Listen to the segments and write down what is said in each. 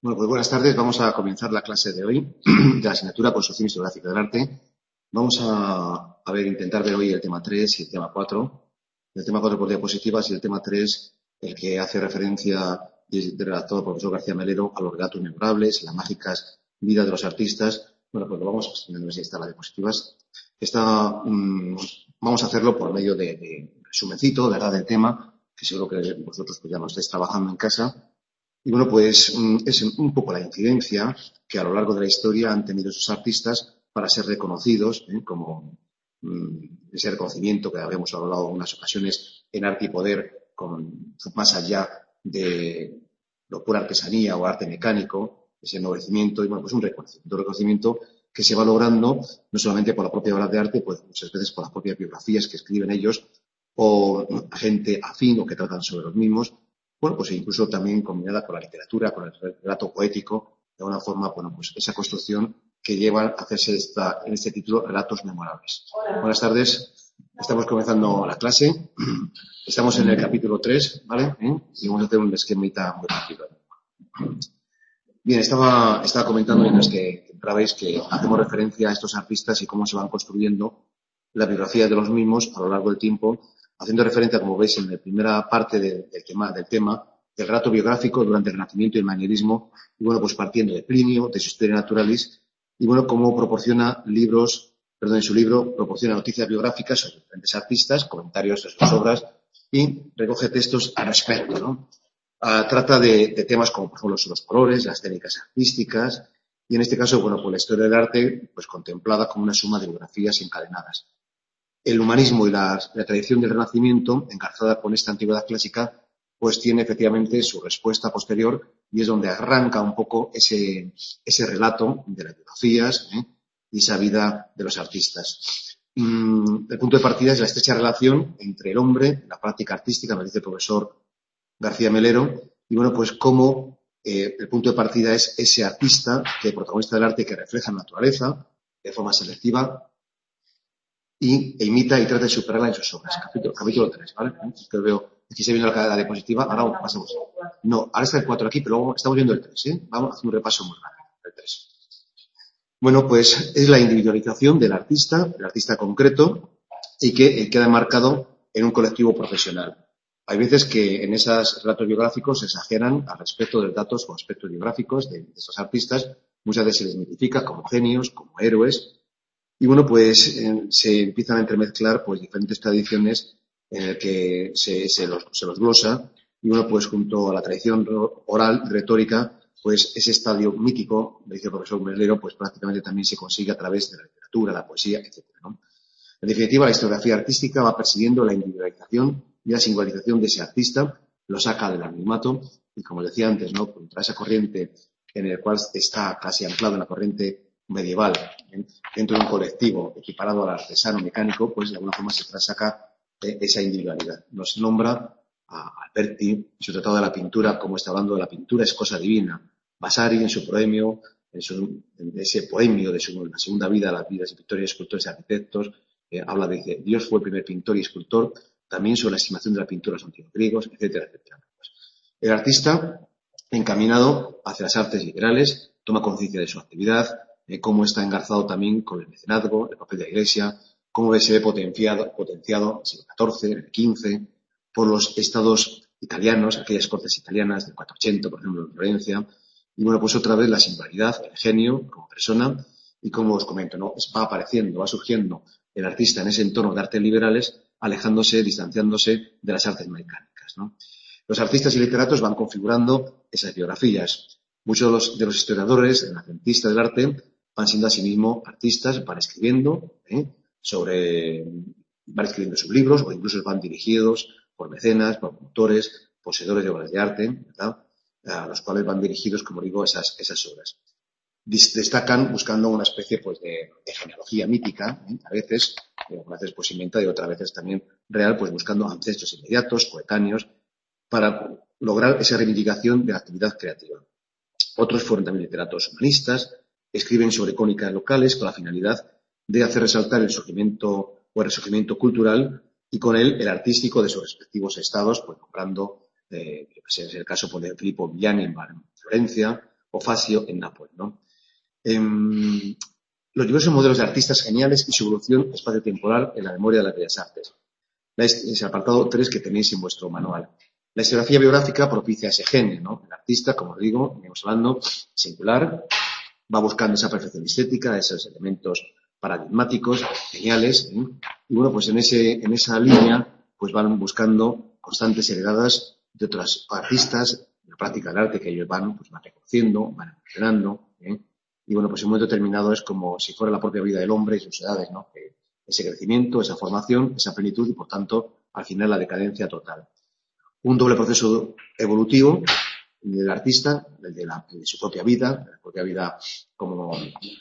Bueno, pues buenas tardes. Vamos a comenzar la clase de hoy de la asignatura Construcción Historiográfica del Arte. Vamos a intentar ver hoy el tema 3 y el tema 4. El tema 4 por diapositivas y el tema 3, el que hace referencia del redactor el profesor García Melero a los relatos memorables, las mágicas vidas de los artistas. Bueno, pues lo vamos a ver si está la diapositivas. Vamos a hacerlo por medio de resumencito, ¿verdad?, del tema, que seguro que vosotros pues ya lo estáis trabajando en casa. Y bueno, pues es un poco la incidencia que a lo largo de la historia han tenido esos artistas para ser reconocidos, como ese reconocimiento que habíamos hablado en unas ocasiones en Arte y Poder, más allá de lo pura artesanía o arte mecánico, ese ennovecimiento, y bueno, pues un reconocimiento que se va logrando no solamente por la propia obra de arte, pues muchas veces por las propias biografías que escriben ellos o gente afín o que tratan sobre los mismos. Bueno, pues incluso también combinada con la literatura, con el relato poético, de alguna forma, bueno, pues esa construcción que lleva a hacerse en este título Relatos Memorables. Buenas tardes, estamos comenzando la clase, estamos en el capítulo 3, ¿vale? Y vamos a hacer un esquemita muy rápido. Bien, estaba comentando mientras que entrabais que hacemos referencia a estos artistas y cómo se van construyendo la biografía de los mismos a lo largo del tiempo, haciendo referencia, como veis, en la primera parte del tema, del relato biográfico durante el Renacimiento y el Manierismo, y bueno, pues partiendo de Plinio, de su Historia Naturalis, y bueno, cómo en su libro proporciona noticias biográficas sobre diferentes artistas, comentarios de sus obras, y recoge textos al respecto, ¿no? Trata de temas como, por ejemplo, los colores, las técnicas artísticas, y en este caso, bueno, pues la historia del arte, pues contemplada como una suma de biografías encadenadas. El humanismo y la tradición del Renacimiento, engarzada con esta antigüedad clásica, pues tiene efectivamente su respuesta posterior y es donde arranca un poco ese relato de las biografías y esa vida de los artistas. El punto de partida es la estrecha relación entre el hombre, la práctica artística, me dice el profesor García Melero, y bueno, pues cómo el punto de partida es ese artista, protagonista del arte que refleja la naturaleza de forma selectiva, e imita y trata de superarla en sus obras. Capítulo 3, ¿vale? Que veo, aquí se viene la diapositiva, ahora pasamos. No, ahora está el 4 aquí, pero luego estamos viendo el 3, ¿eh? Vamos a hacer un repaso muy rápido, el 3. Bueno, pues es la individualización del artista concreto, y que queda marcado en un colectivo profesional. Hay veces que en esos relatos biográficos se exageran al respecto de datos o aspectos biográficos de estos artistas. Muchas veces se les mitifica como genios, como héroes. Y bueno, pues se empiezan a entremezclar pues diferentes tradiciones en el que se los glosa. Y bueno, pues junto a la tradición oral, retórica, pues ese estadio mítico, me dice el profesor Melero, pues prácticamente también se consigue a través de la literatura, la poesía, etcétera, ¿no? En definitiva, la historiografía artística va persiguiendo la individualización y la singularización de ese artista, lo saca del anonimato y, como decía antes, ¿no?, contra esa corriente en el cual está casi anclado en la corriente medieval, dentro de un colectivo equiparado al artesano mecánico, pues de alguna forma se trassaca esa individualidad. Nos nombra a Alberti en su tratado de la pintura, como está hablando de la pintura es cosa divina. Vasari en su poemio, en ese poemio de la segunda vida, las vidas y victorias de escultores y arquitectos, habla de que Dios fue el primer pintor y escultor, también sobre la estimación de la pintura de los antiguos griegos, etcétera, etcétera. El artista, encaminado hacia las artes liberales, toma conciencia de su actividad, cómo está engarzado también con el mecenazgo, el papel de la Iglesia, cómo se ve potenciado en el siglo XIV, en el XV, por los estados italianos, aquellas cortes italianas del 480, por ejemplo, en Florencia. Y bueno, pues otra vez la singularidad, el genio como persona, y como os comento, ¿no?, va apareciendo, va surgiendo el artista en ese entorno de artes liberales, alejándose, distanciándose de las artes mecánicas, ¿no? Los artistas y literatos van configurando esas biografías. Muchos de los historiadores, renacentistas del arte, van siendo asimismo artistas, van escribiendo sus libros, o incluso van dirigidos por mecenas, por autores, poseedores de obras de arte, ¿verdad?, a los cuales van dirigidos, como digo, esas obras. Destacan buscando una especie pues de genealogía mítica, a veces pues inventada y otras veces también real, pues buscando ancestros inmediatos, coetáneos, para lograr esa reivindicación de la actividad creativa. Otros fueron también literatos humanistas, escriben sobre crónicas locales con la finalidad de hacer resaltar el surgimiento o el resurgimiento cultural y con él el artístico de sus respectivos estados, pues nombrando, es el caso de Filippo Villani en Florencia, o Fascio en Nápoles, ¿no? Los diversos modelos de artistas geniales y su evolución espacio-temporal en la memoria de las bellas artes. Es el apartado 3 que tenéis en vuestro manual. La historiografía biográfica propicia ese genio, ¿no? El artista, como digo, venimos hablando, singular, va buscando esa perfección estética, esos elementos paradigmáticos, geniales, ¿eh? Y bueno, pues en esa línea, pues van buscando constantes heredadas de otros artistas, la práctica del arte que ellos van reconociendo, van evolucionando, ¿eh? Y bueno, pues en un momento determinado es como si fuera la propia vida del hombre y sus edades, ¿no? Ese crecimiento, esa formación, esa plenitud y, por tanto, al final la decadencia total. Un doble proceso evolutivo del artista, el de su propia vida, la propia vida como,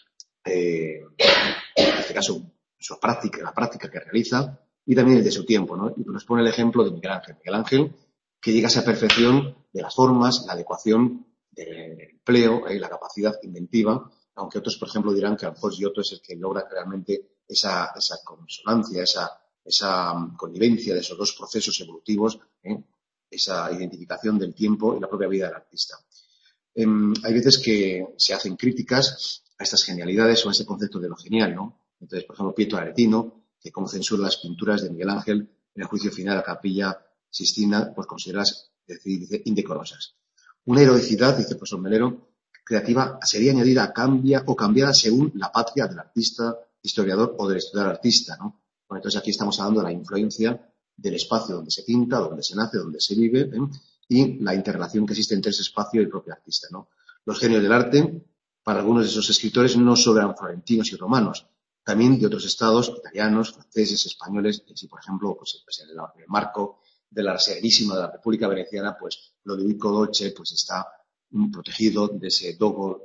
en este caso, su práctica, la práctica que realiza, y también el de su tiempo, ¿no? Y nos pone el ejemplo de Miguel Ángel. Miguel Ángel, que llega a esa perfección de las formas, la adecuación del empleo, la capacidad inventiva, aunque otros, por ejemplo, dirán que a lo mejor Giotto es el que logra realmente esa consonancia, esa connivencia de esos dos procesos evolutivos, esa identificación del tiempo y la propia vida del artista. Hay veces que se hacen críticas a estas genialidades o a ese concepto de lo genial, ¿no? Entonces, por ejemplo, Pietro Aretino, que como censura las pinturas de Miguel Ángel en el juicio final a la Capilla Sistina, pues consideradas, dice, indecorosas. Una heroicidad, dice el profesor Melero, creativa sería añadida o cambiada según la patria del artista, historiador o del historiador artista, ¿no? Bueno, entonces aquí estamos hablando de la influencia del espacio donde se pinta, donde se nace, donde se vive, y la interrelación que existe entre ese espacio y el propio artista, ¿no? Los genios del arte, para algunos de esos escritores, no solo eran florentinos y romanos, también de otros estados, italianos, franceses, españoles, y así, por ejemplo, pues en el marco de la Serenísima de la República Veneciana, pues Lodovico Dolce pues está protegido de ese dogo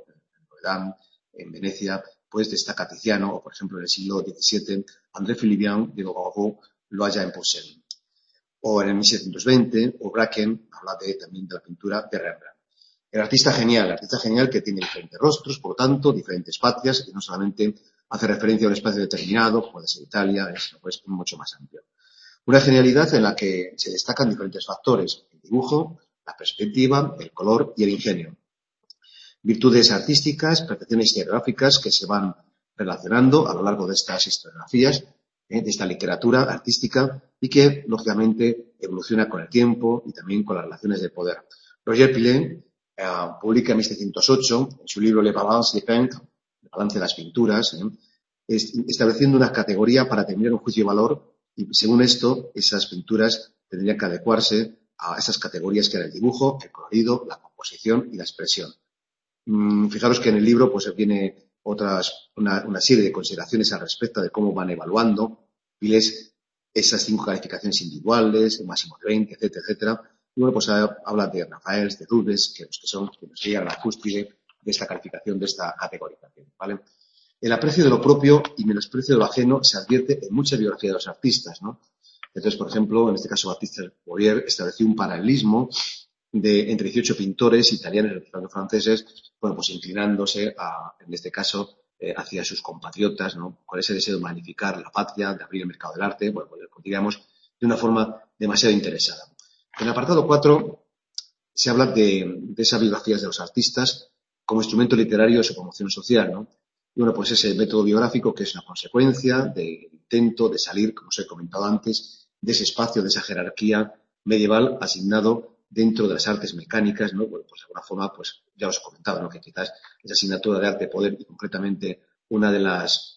en Venecia, pues destaca Tiziano, o por ejemplo en el siglo XVII, André Philibert de Gauguin lo halla en Possel. O en el 1720, o Bracken habla también de la pintura de Rembrandt. El artista genial que tiene diferentes rostros, por lo tanto, diferentes patrias, y no solamente hace referencia a un espacio determinado, puede ser Italia, es pues, mucho más amplio. Una genialidad en la que se destacan diferentes factores: el dibujo, la perspectiva, el color y el ingenio. Virtudes artísticas, percepciones historiográficas que se van relacionando a lo largo de estas historiografías, de esta literatura artística, y que, lógicamente, evoluciona con el tiempo y también con las relaciones de poder. Roger Pillet publica en 1708, en su libro Le Balance des Peintres, el balance de las pinturas, estableciendo una categoría para determinar un juicio de valor, y según esto, esas pinturas tendrían que adecuarse a esas categorías que eran el dibujo, el colorido, la composición y la expresión. Fijaros que en el libro pues viene una serie de consideraciones al respecto de cómo van evaluando Pillet esas 5 calificaciones individuales, el máximo de 20, etcétera, etcétera. Y bueno, pues habla de Rafael, de Rubens, que son que nos llegan a la cúspide de esta calificación, de esta categorización, ¿vale? El aprecio de lo propio y menosprecio de lo ajeno se advierte en muchas biografías de los artistas, ¿no? Entonces, por ejemplo, en este caso, Baptiste Boyer estableció un paralelismo entre 18 pintores italianos y franceses, bueno, pues inclinándose en este caso, hacia sus compatriotas, ¿no? Con ese deseo de magnificar la patria, de abrir el mercado del arte, bueno, pues digamos, de una forma demasiado interesada. En el apartado 4 se habla de esas biografías de los artistas como instrumento literario de su promoción social, ¿no? Y bueno, pues ese método biográfico que es una consecuencia del intento de salir, como os he comentado antes, de ese espacio, de esa jerarquía medieval asignado dentro de las artes mecánicas, ¿no? Bueno, pues de alguna forma, pues ya os he comentado, ¿no? Que quizás esa asignatura de arte poder y concretamente uno de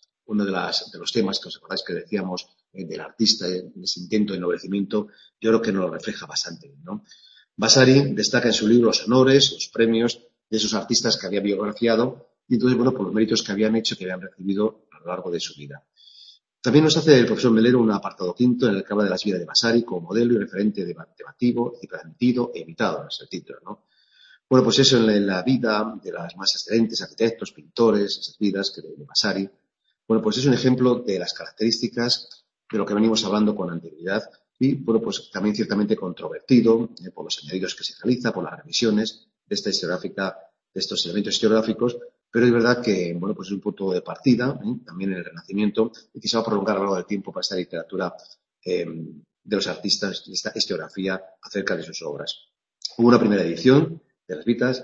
los temas que os acordáis que decíamos del artista en ese intento de ennoblecimiento, yo creo que nos lo refleja bastante bien, ¿no? Vasari destaca en su libro los honores, los premios de esos artistas que había biografiado y entonces, bueno, por los méritos que habían hecho, que habían recibido a lo largo de su vida. También nos hace el profesor Melero un apartado 5 en el que habla de las vidas de Vasari como modelo y referente debativo, transmitido e imitado, es el título, ¿no? Bueno, pues eso en la vida de las más excelentes arquitectos, pintores, esas vidas que de Vasari. Bueno, pues es un ejemplo de las características de lo que venimos hablando con anterioridad y, bueno, pues también ciertamente controvertido por los añadidos que se realiza, por las revisiones de esta historiográfica, de estos elementos historiográficos, pero es verdad que, bueno, pues es un punto de partida, también en el Renacimiento, y que se va a prolongar a lo largo del tiempo para esta literatura de los artistas y esta historiografía acerca de sus obras. Hubo una primera edición de las Vitas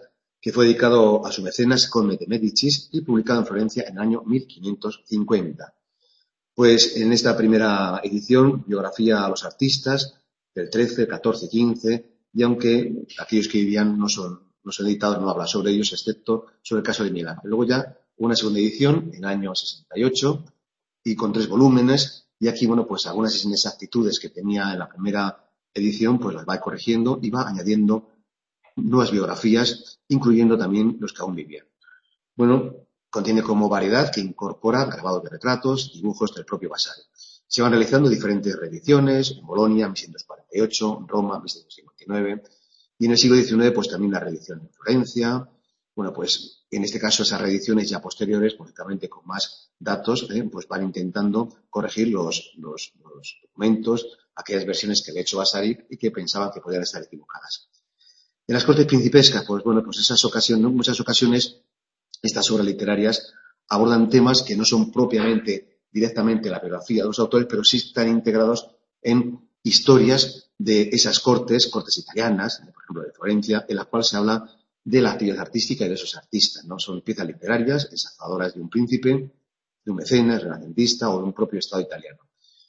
que fue dedicado a su mecenas Conde de Médicis y publicado en Florencia en el año 1550. Pues en esta primera edición, biografía a los artistas del 13, 14, 15, y aunque aquellos que vivían no son editados, no habla sobre ellos, excepto sobre el caso de Milán. Luego ya una segunda edición en el año 68 y con 3 volúmenes, y aquí, bueno, pues algunas inexactitudes que tenía en la primera edición, pues las va corrigiendo y va añadiendo nuevas biografías, incluyendo también los que aún vivían. Bueno, contiene como variedad que incorpora grabados de retratos, dibujos del propio Vasari. Se van realizando diferentes reediciones, en Bolonia, 1648, en Roma, 1659, y en el siglo XIX, pues también la reedición en Florencia. Bueno, pues en este caso esas reediciones ya posteriores, lógicamente con más datos, pues van intentando corregir los documentos, aquellas versiones que había hecho Vasari y que pensaban que podían estar equivocadas. En las cortes principescas, pues bueno, pues muchas ocasiones estas obras literarias abordan temas que no son propiamente directamente la biografía de los autores, pero sí están integrados en historias de esas cortes italianas, por ejemplo de Florencia, en las cuales se habla de la actividad artística y de esos artistas, ¿no? Son piezas literarias ensalzadoras de un príncipe, de un mecenas, renacentista o de un propio Estado italiano.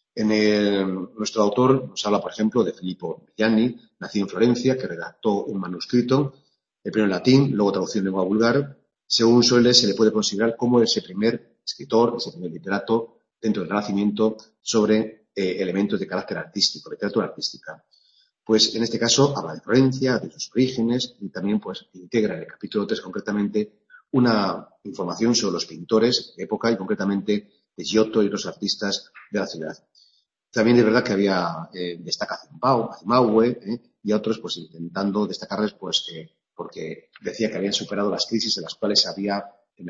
Nuestro autor nos habla, por ejemplo, de Filippo Gianni, nacido en Florencia, que redactó un manuscrito, el primero en latín, luego traducido en lengua vulgar. Según Soler, se le puede considerar como ese primer escritor, ese primer literato dentro del Renacimiento sobre elementos de carácter artístico, literatura artística. Pues en este caso habla de Florencia, de sus orígenes y también pues integra en el capítulo 3 concretamente una información sobre los pintores de época y concretamente de Giotto y los artistas de la ciudad. También es verdad que destaca Zimbabue y a otros pues intentando destacarles pues porque decía que habían superado las crisis en las cuales había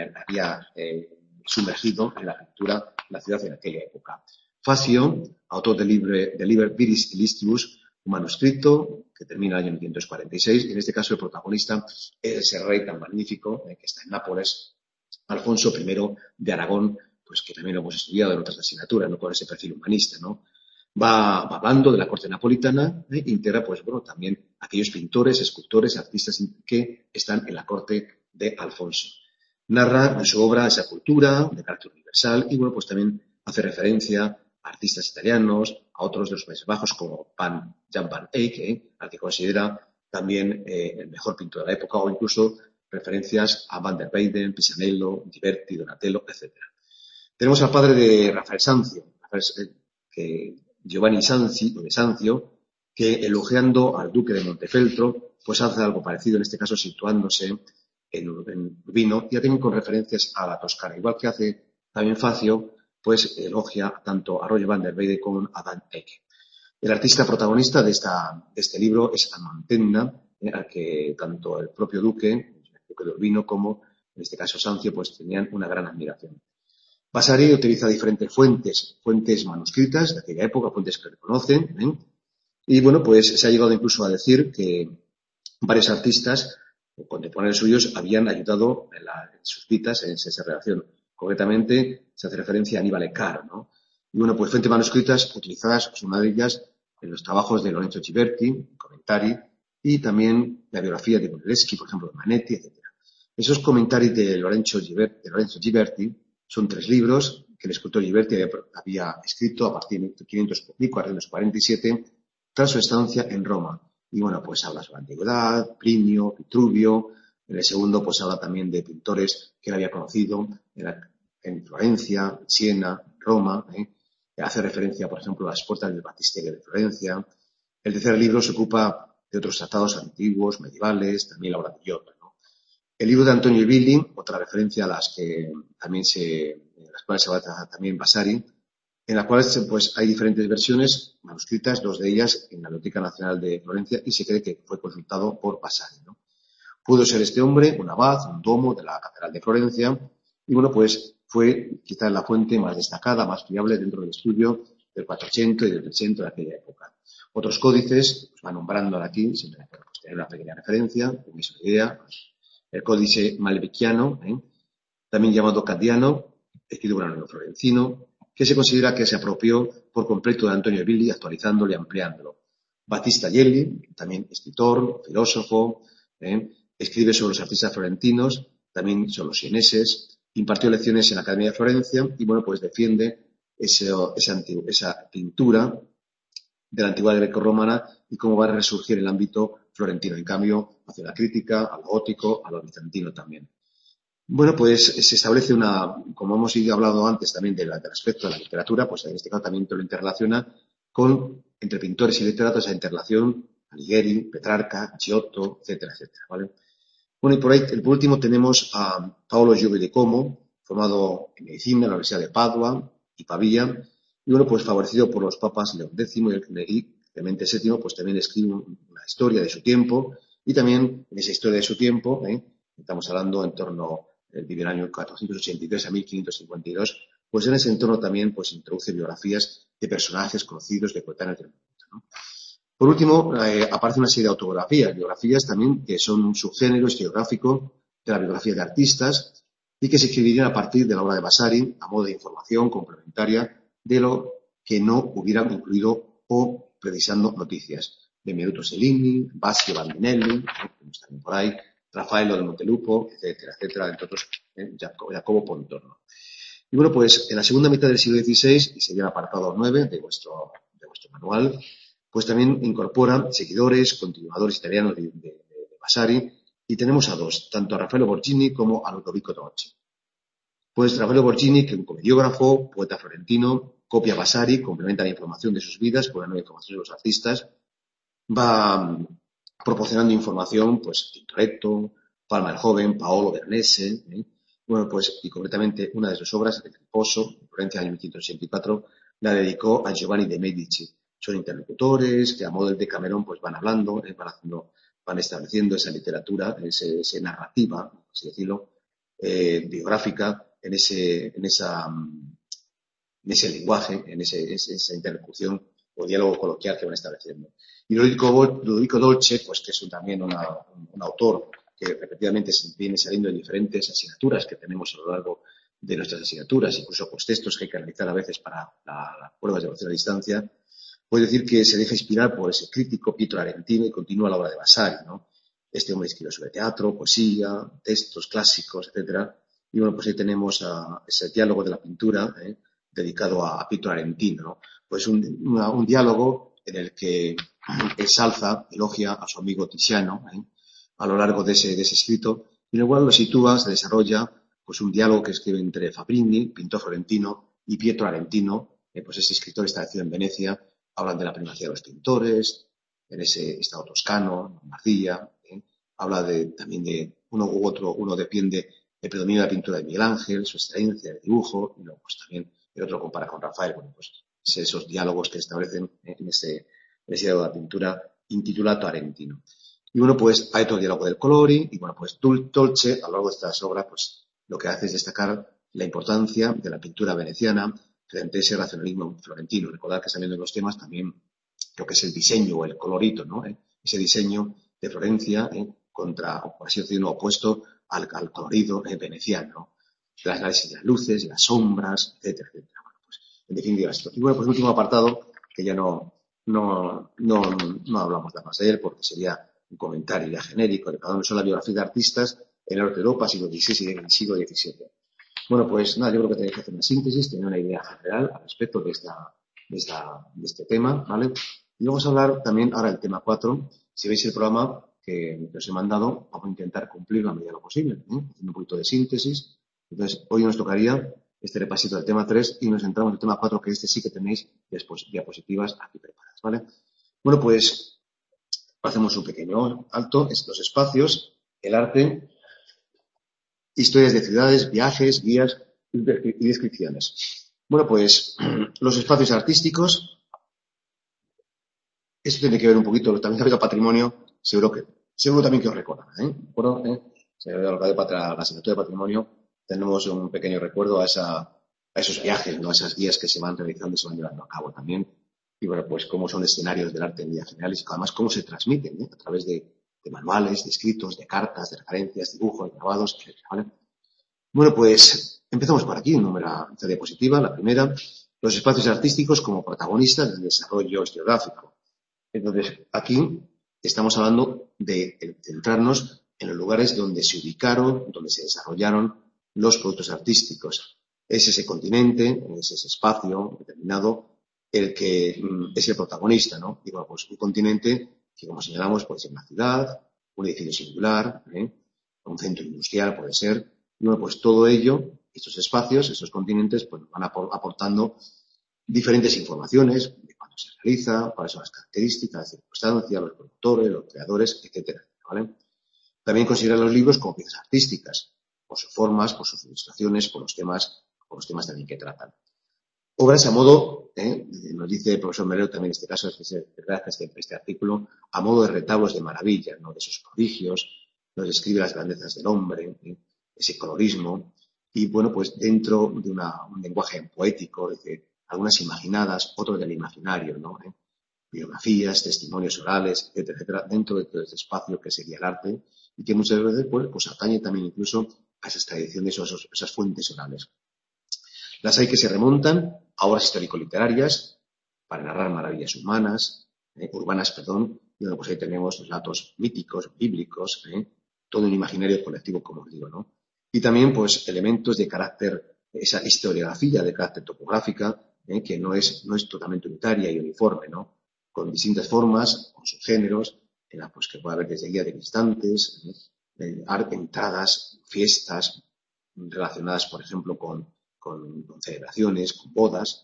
sumergido en la pintura la ciudad en aquella época. Facio, autor del Liber Viris Illustrius, un manuscrito que termina en el año 1546, y en este caso el protagonista es ese rey tan magnífico que está en Nápoles, Alfonso I de Aragón, pues que también lo hemos estudiado en otras asignaturas, ¿no? Con ese perfil humanista, ¿no? Va hablando de la corte napolitana, integra, pues bueno, también aquellos pintores, escultores, artistas que están en la corte de Alfonso. Narra en su obra esa cultura de carácter universal y, bueno, pues también hace referencia a artistas italianos, a otros de los Países Bajos como Jan van Eyck, al que considera también el mejor pintor de la época, o incluso referencias a Van der Weyden, Pisanello, Ghiberti, Donatello, etc. Tenemos al padre de Rafael Sanzio, Giovanni Sanzio, que elogiando al duque de Montefeltro, pues hace algo parecido, en este caso situándose en Urbino, y también con referencias a la Toscana. Igual que hace también Facio, pues elogia tanto a Roger van der Weyden como a Van Eyck. El artista protagonista de este libro es Mantegna, al que tanto el propio duque de Urbino, como en este caso Sanzio, pues tenían una gran admiración. Vasari utiliza diferentes fuentes manuscritas de aquella época, fuentes que reconocen, y bueno, pues se ha llegado incluso a decir que varios artistas contemporáneos suyos habían ayudado en sus citas en esa relación. Concretamente, se hace referencia a Aníbal Leccar, ¿no? Y bueno, pues fuentes manuscritas utilizadas, pues una de ellas, en los trabajos de Lorenzo Ghiberti, Commentari, y también la biografía de Brunelleschi, por ejemplo, de Manetti, etc. Esos comentarios de Lorenzo Ghiberti son 3 libros que el escultor Ghiberti había escrito a partir de 1447 tras su estancia en Roma. Y bueno, pues habla sobre la antigüedad, Plinio, Vitruvio. En el segundo, pues habla también de pintores que él había conocido en Florencia, Siena, Roma. Hace referencia, por ejemplo, a las puertas del Batisterio de Florencia. El tercer libro se ocupa de otros tratados antiguos, medievales, también la obra de Giotto, ¿no? El libro de Antonio Billi, otra referencia a las que también en las cuales se va a tratar también Vasari, en las cuales pues hay diferentes versiones manuscritas, 2 de ellas en la Biblioteca Nacional de Florencia, y se cree que fue consultado por Vasari, ¿no? Pudo ser este hombre un abad, un domo de la Catedral de Florencia, y bueno, pues fue quizás la fuente más destacada, más fiable dentro del estudio del 400 y del 300 de aquella época. Otros códices, pues, van nombrando aquí, siempre para pues, tener una pequeña referencia, una idea. El Códice Malviciano, también llamado Cadiano, escrito por un florentino, que se considera que se apropió por completo de Antonio Billi, actualizándolo y ampliándolo. Battista Gelli, también escritor, filósofo, escribe sobre los artistas florentinos, también sobre los sieneses, impartió lecciones en la Academia de Florencia y, bueno, pues defiende esa pintura de la antigüedad grecorromana y cómo va a resurgir el ámbito florentino. En cambio, hace una crítica a lo gótico, a lo bizantino también. Bueno, pues se establece como hemos hablado antes también del aspecto de la literatura, pues en este caso también lo interrelaciona entre pintores y literatos, esa interrelación, Alighieri, Petrarca, Giotto, etcétera, etcétera, ¿vale? Bueno, y por último tenemos a Paolo Giovi de Como, formado en medicina en la Universidad de Padua y Pavía, y bueno, pues favorecido por los papas León X y Clemente VII, pues también escribe una historia de su tiempo, y también en esa historia de su tiempo, estamos hablando en torno del año 483 a 1552, pues en ese entorno también pues introduce biografías de personajes conocidos, de coetáneos del momento, ¿no? Por último, aparece una serie de autobiografías, biografías también que son un subgénero historiográfico de la biografía de artistas y que se escribirían a partir de la obra de Vasari a modo de información complementaria de lo que no hubieran incluido o precisando noticias. Benvenuto Cellini, Baschio Bandinelli, tenemos también por ahí, Raffaello del Montelupo, etcétera, etcétera, entre otros, Jacopo Pontormo. Y bueno, pues en la segunda mitad del siglo XVI, y sería el apartado 9 de vuestro manual, pues también incorpora seguidores, continuadores italianos de Vasari, y tenemos a dos, tanto a Raffaello Borghini como a Ludovico Dolce. Pues Raffaello Borghini, que es un comediógrafo, poeta florentino, copia a Vasari, complementa la información de sus vidas con la nueva información de los artistas, va proporcionando información, pues Tintoretto, Palma el Joven, Paolo Veronese, bueno, pues, y concretamente una de sus obras, El Triposo, en Florencia, en 1584, la dedicó a Giovanni de Medici. Son interlocutores que a modo del Decamerón pues van hablando, van estableciendo esa literatura, esa narrativa, por así decirlo, biográfica, en ese lenguaje, en esa interlocución o diálogo coloquial que van estableciendo. Y Ludovico Dolce, pues que es también un autor que repetidamente viene saliendo en diferentes asignaturas que tenemos a lo largo de nuestras asignaturas, incluso pues textos que hay que analizar a veces para las pruebas de evaluación a distancia, puede decir que se deja inspirar por ese crítico Pietro Arentino y continúa la obra de Vasari, ¿no? Este hombre escribió sobre teatro, poesía, textos clásicos, etcétera. Y bueno, pues ahí tenemos ese diálogo de la pintura, dedicado a Pietro Arentino, ¿no? Pues un diálogo en el que ensalza, elogia a su amigo Tiziano, a lo largo de ese escrito, y en el cual lo sitúa, se desarrolla pues un diálogo que escribe entre Fabrini, pintor florentino, y Pietro Arentino, pues ese escritor establecido en Venecia. Hablan de la primacía de los pintores, en ese estado toscano, Lombardía, habla también de uno u otro, uno depende del predominio de la pintura de Miguel Ángel, su excelencia del dibujo, y luego pues también el otro compara con Rafael, bueno, pues esos diálogos que establecen en ese diálogo de la pintura intitulado Arentino. Y bueno, pues hay otro diálogo del colori, y bueno, pues Dolce, a lo largo de estas obras, pues lo que hace es destacar la importancia de la pintura veneciana frente a ese racionalismo florentino. Recordad que saliendo de los temas también lo que es el diseño o el colorito, ¿no? Ese diseño de Florencia contra, por así decirlo, opuesto al colorido veneciano, ¿no? Las análisis de las luces, las sombras, etcétera, etcétera. Bueno, pues, en definitiva esto. Y bueno, pues el último apartado, que ya no hablamos nada más de él, porque sería un comentario ya genérico de cada uno, son la biografía de artistas en el norte de Europa, siglo XVI y siglo XVII. Bueno, pues nada, yo creo que tenéis que hacer una síntesis, tener una idea general al respecto de este tema, ¿vale? Y vamos a hablar también ahora del tema 4. Si veis el programa que os he mandado, vamos a intentar cumplir la medida de lo posible, haciendo un poquito de síntesis. Entonces, hoy nos tocaría este repasito del tema 3 y nos entramos en el tema 4, que sí que tenéis diapositivas aquí preparadas, ¿vale? Bueno, pues hacemos un pequeño alto, estos espacios, el arte, historias de ciudades, viajes, guías y descripciones. Bueno, pues los espacios artísticos, esto tiene que ver un poquito, también había patrimonio, seguro también que os recuerdan, ¿De acuerdo? La asignatura de patrimonio, tenemos un pequeño recuerdo a esos viajes, ¿no? A esas guías que se van realizando y se van llevando a cabo también. Y bueno, pues cómo son escenarios del arte en líneas generales y además cómo se transmiten, a través de manuales, de escritos, de cartas, de referencias, dibujos, grabados, etc., ¿vale? Bueno, pues empezamos por aquí, en la diapositiva, la primera, los espacios artísticos como protagonistas del desarrollo historiográfico. Entonces, aquí estamos hablando de centrarnos en los lugares donde se ubicaron, donde se desarrollaron los productos artísticos. Es ese continente, es ese espacio determinado el que es el protagonista, ¿no? Y bueno, pues un continente que, como señalamos, puede ser una ciudad, un edificio singular, un centro industrial puede ser. Y bueno, pues todo ello, estos espacios, estos continentes, pues van aportando diferentes informaciones de cuándo se realiza, cuáles son las características, las circunstancias, los productores, los creadores, etcétera, ¿vale? También consideran los libros como piezas artísticas, por sus formas, por sus ilustraciones, por los temas también que tratan. Obras a modo, nos dice el profesor Melero también en este caso, es verdad que este artículo, a modo de retablos de maravilla, ¿no? De esos prodigios, nos describe las grandezas del hombre, ese colorismo, y bueno, pues dentro de un lenguaje poético, dice, algunas imaginadas, otros del imaginario, ¿no? Biografías, testimonios orales, etcétera, etcétera, dentro de todo este espacio que sería el arte, y que muchas veces pues atañe también incluso a esas tradiciones o a esas fuentes orales. Las hay que se remontan a obras histórico-literarias para narrar maravillas urbanas, y bueno, pues ahí tenemos relatos míticos, bíblicos, todo un imaginario colectivo, como os digo, ¿no? Y también, pues, elementos de carácter, esa historiografía de carácter topográfica, que no es totalmente unitaria y uniforme, ¿no? Con distintas formas, con sus géneros, en las pues, que puede haber desde guía de instantes, entradas, fiestas relacionadas, por ejemplo, con celebraciones, con bodas,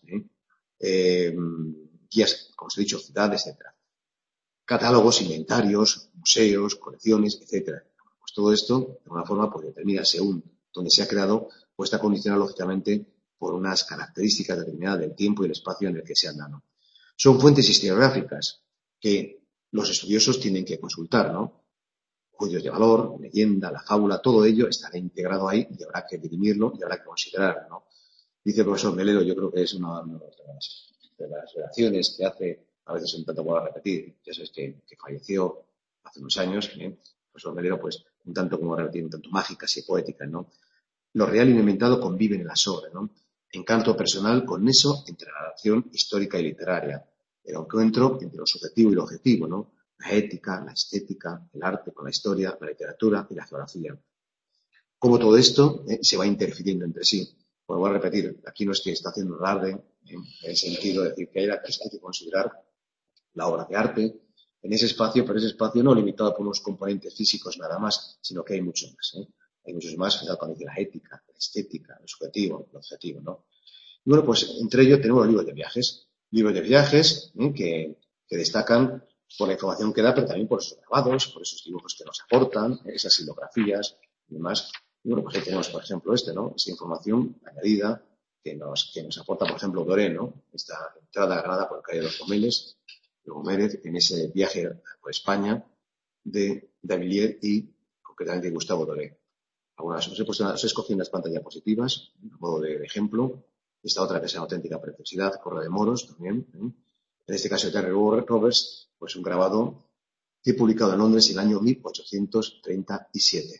guías, como os he dicho, ciudades, etcétera. Catálogos, inventarios, museos, colecciones, etcétera. Pues todo esto, de alguna forma, pues determina según donde se ha creado, pues está condicionado, lógicamente, por unas características determinadas del tiempo y el espacio en el que se han dado. Son fuentes historiográficas que los estudiosos tienen que consultar, ¿no? Juicios de valor, leyenda, la fábula, todo ello estará integrado ahí y habrá que dirimirlo y habrá que considerarlo, ¿no? Dice el profesor Melero, yo creo que es una de las relaciones que hace, a veces un tanto por repetir, ya sabes que falleció hace unos años, el profesor Melero, pues un tanto como repetir, un tanto mágicas y poéticas, ¿no? Lo real y lo inventado conviven en las obras, ¿no? Encanto personal con eso entre la narración histórica y literaria, el encuentro entre lo subjetivo y lo objetivo, ¿no? La ética, la estética, el arte con la historia, la literatura y la geografía. Cómo todo esto se va interfiriendo entre sí. Pues voy a repetir, aquí no es que está haciendo alarde, en el sentido de decir que hay que considerar la obra de arte en ese espacio, pero ese espacio no limitado por unos componentes físicos nada más, sino que hay mucho más. Hay muchos más, cuando dice la ética, la estética, lo subjetivo, lo objetivo, ¿no? Y bueno, pues entre ellos tenemos los libros de viajes que destacan por la información que da, pero también por sus grabados, por esos dibujos que nos aportan, esas silografías y demás. Y bueno, pues ahí tenemos, por ejemplo, ¿no? Esa información añadida que nos aporta, por ejemplo, Doré, ¿no? Esta entrada ganada por el calle de los Gómez en ese viaje por España de Davilliers y concretamente de Gustavo Doré. Os he escogido unas pantallas diapositivas, a modo de ejemplo. Esta otra que es una auténtica preciosidad, Corre de Moros también. En este caso de Terry Roberts, pues un grabado que he publicado en Londres en el año 1837.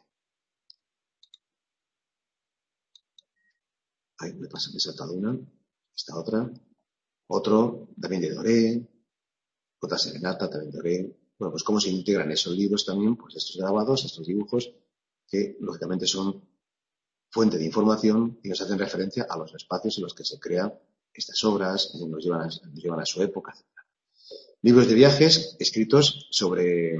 Ahí me saltado una. Esta otra. Otro, también de Doré. Otra serenata, también de Doré. Bueno, pues cómo se integran esos libros también, pues estos grabados, estos dibujos, que lógicamente son fuente de información y nos hacen referencia a los espacios en los que se crean estas obras, nos llevan a su época, etc. Libros de viajes escritos sobre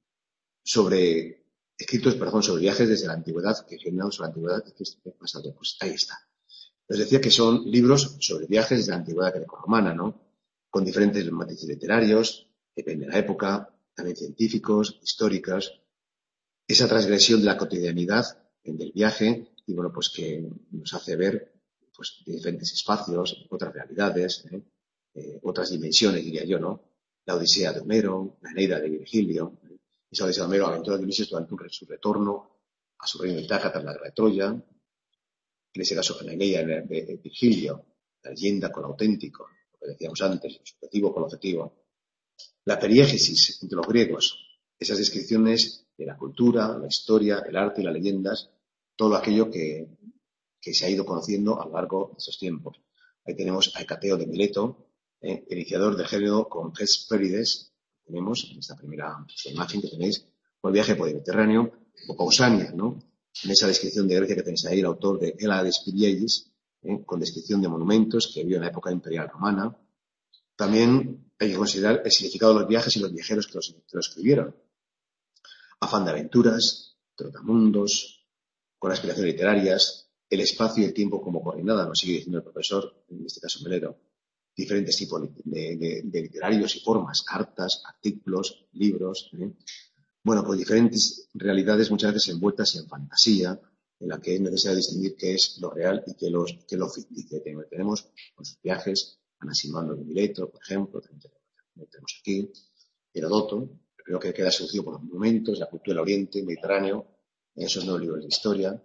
viajes desde la antigüedad, que generaron sobre la antigüedad, que pasado. Pues ahí está. Les decía que son libros sobre viajes desde la antigüedad grecorromana, ¿no? Con diferentes matices literarios, depende de la época, también científicos, históricas, esa transgresión de la cotidianidad del viaje, y bueno, pues que nos hace ver pues diferentes espacios, otras realidades, otras dimensiones, diría yo, ¿no? La Odisea de Homero, la Eneida de Virgilio, esa Odisea de Homero, aventura de Ulises durante su retorno a su reino de Ítaca tras la guerra de Troya, en ese caso la Eneida de Virgilio, la leyenda con lo auténtico, lo que decíamos antes, lo subjetivo con lo objetivo, la periégesis entre los griegos, esas descripciones de la cultura, la historia, el arte y las leyendas, todo aquello que se ha ido conociendo a lo largo de estos tiempos. Ahí tenemos a Hecateo de Mileto, iniciador del género con Hespérides, tenemos en esta primera imagen que tenéis, por el viaje por el Mediterráneo, o Pausania, ¿no? En esa descripción de Grecia que tenéis ahí, el autor de Hélades Piriellis, con descripción de monumentos que vio en la época imperial romana. También hay que considerar el significado de los viajes y los viajeros que lo escribieron. Afán de aventuras, trotamundos, con aspiraciones literarias, el espacio y el tiempo como coordenada, nos sigue diciendo el profesor, en este caso Melero, diferentes tipos de literarios y formas, cartas, artículos, libros, bueno, pues diferentes realidades muchas veces envueltas en fantasía, en la que es necesario distinguir qué es lo real y qué es lo ficticio. Tenemos pues, viajes, Anaximandro de Mileto, por ejemplo, también tenemos aquí, Herodoto, creo que queda seducido por los monumentos, la cultura del Oriente, Mediterráneo, en esos nuevos libros de historia.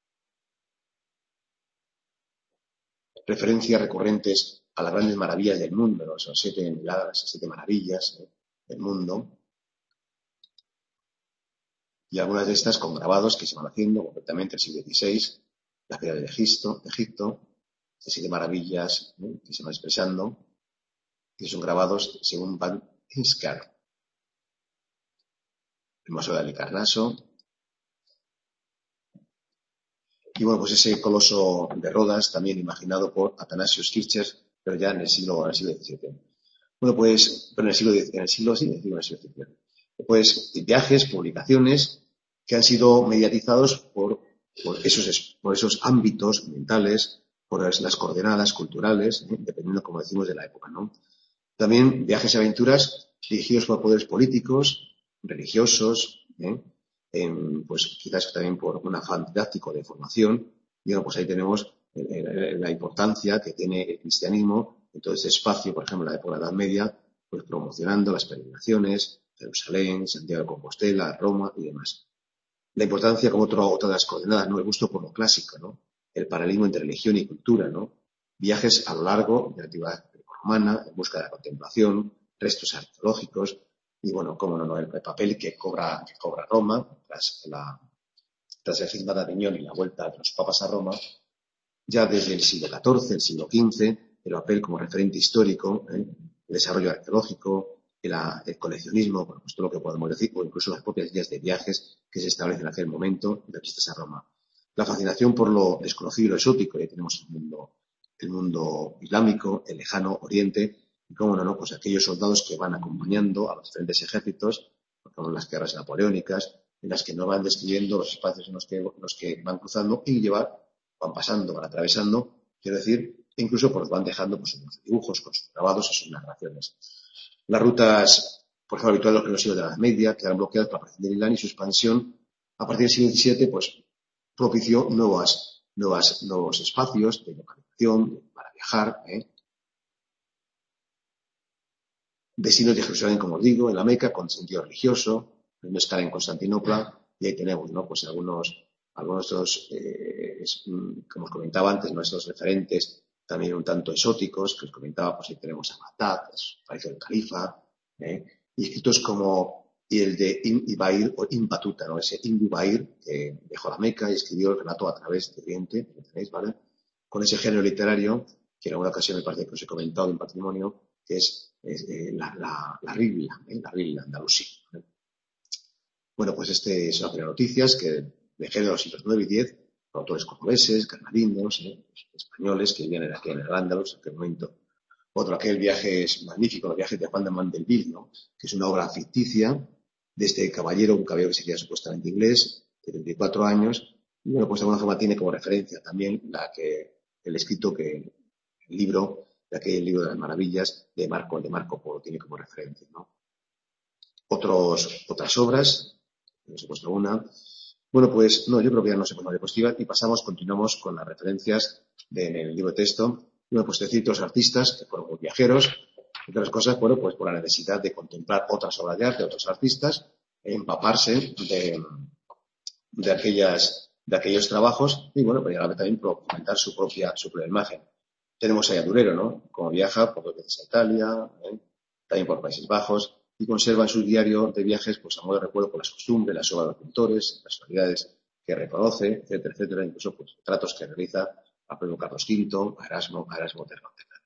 Referencias recurrentes a las grandes maravillas del mundo, ¿no? Son 7 miradas, 7 maravillas del mundo. Y algunas de estas con grabados que se van haciendo, concretamente el siglo XVI, las pirámides de Egipto, las 7 maravillas que se van expresando, que son grabados según Van Hinskar. El Museo de Halicarnaso. Y bueno, pues ese coloso de Rodas, también imaginado por Athanasius Kircher, pero ya en el siglo XVII. Bueno, pues, pero en el siglo XVII. Pues viajes, publicaciones que han sido mediatizados por esos ámbitos mentales, por las coordenadas culturales, dependiendo, como decimos, de la época, ¿no? También viajes y aventuras dirigidos por poderes políticos, religiosos, pues quizás también por un afán didáctico de formación. Y bueno, pues ahí tenemos la importancia que tiene el cristianismo en todo ese espacio, por ejemplo, en la época de la Edad Media, pues promocionando las peregrinaciones, Jerusalén, Santiago de Compostela, Roma y demás. La importancia, como otra de las coordenadas, ¿no? El gusto por lo clásico, ¿no? El paralelismo entre religión y cultura, ¿no? Viajes a lo largo de la antigüedad romana, en busca de la contemplación, restos arqueológicos, y bueno, cómo no, el papel que cobra Roma tras el cisma de Aviñón y la vuelta de los papas a Roma, ya desde el siglo XIV, el siglo XV, el papel como referente histórico, el desarrollo arqueológico, el coleccionismo, bueno, pues todo lo que podemos decir, o incluso las propias guías de viajes que se establecen en aquel momento de visitas a Roma. La fascinación por lo desconocido y lo exótico, y tenemos el mundo islámico, el lejano oriente, y cómo no, pues aquellos soldados que van acompañando a los diferentes ejércitos, como las guerras napoleónicas, en las que no van describiendo los espacios en los que van cruzando y van pasando, van atravesando, quiero decir, incluso pues van dejando pues, sus dibujos con sus grabados y sus narraciones. Las rutas, por ejemplo, habituales de los siglos de la Edad Media, quedaron bloqueadas por la aparición del Islam y su expansión a partir del siglo XVII, pues propició nuevos espacios de localización para viajar, destinos de Jerusalén, como os digo, en la Meca, con sentido religioso, no estar en Constantinopla, y ahí tenemos, ¿no? Pues algunos de estos, como os comentaba antes, nuestros referentes también un tanto exóticos, que os comentaba, pues ahí tenemos a Bagdad, aparece el califa, y escritos como y el de Ibn Ibair o Ibn Batuta, ¿no? Ese Ibn Ibair que dejó la Meca y escribió el relato a través de Oriente, ¿lo tenéis, vale? Con ese género literario, que en alguna ocasión me parece que os he comentado en patrimonio, que es la Ribla andalusí. ¿Vale? Bueno, pues son las primeras noticias que de género de los siglos 9 y 10, autores cordobeses, granadinos, españoles que vivían aquí en el Andalus en aquel momento. Otro, aquel viaje es magnífico, el viaje de Juan de Mandeville, ¿no? Que es una obra ficticia de este caballero, un caballero que sería supuestamente inglés, de 34 años, y bueno, pues de alguna forma tiene como referencia también el libro de aquel libro de las maravillas de Marco Polo, tiene como referencia, ¿no? Otras obras, no se puesto una. Bueno, pues no, yo creo que ya no se pone una diapositiva y continuamos con las referencias en el libro de texto. Bueno, pues decir que los artistas que fueron muy viajeros, entre otras cosas, bueno, pues por la necesidad de contemplar otras obras de arte de otros artistas, empaparse de aquellos trabajos y bueno, pues también documentar su propia imagen. Tenemos ahí a Durero, ¿no? Como viaja por 2 veces a Italia, también por Países Bajos, y conserva en su diario de viajes, pues a modo de recuerdo por las costumbres, las obras de los pintores, personalidades que reconoce, etcétera, etcétera, incluso pues tratos que realiza a Pedro Carlos V, a Erasmo Terno, etc.